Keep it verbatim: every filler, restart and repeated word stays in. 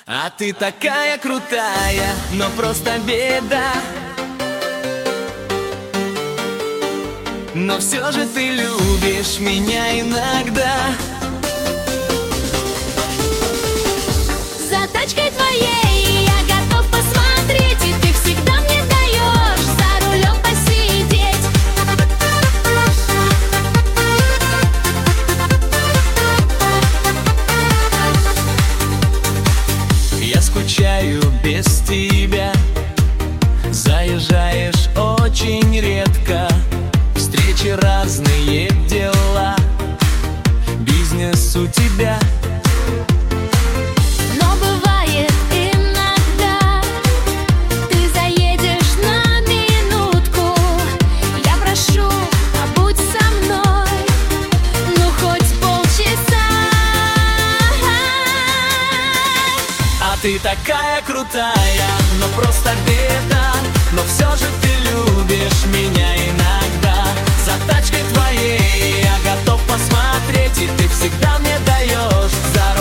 А ты такая крутая, но просто беда. Но все же ты любишь меня иногда. За тачкой твоей я готов посмотреть, и ты всегда мне даешь за рулем посидеть. Я скучаю без тебя. Заезжаешь очень редко. Встречи, разные дела, бизнес у тебя. Но бывает иногда ты заедешь на минутку. Я прошу, побудь со мной, ну хоть полчаса. А ты такая крутая, но просто беда. Но все же ты любишь меня иногда. За тачкой твоей я готов посмотреть, и ты всегда мне даешь за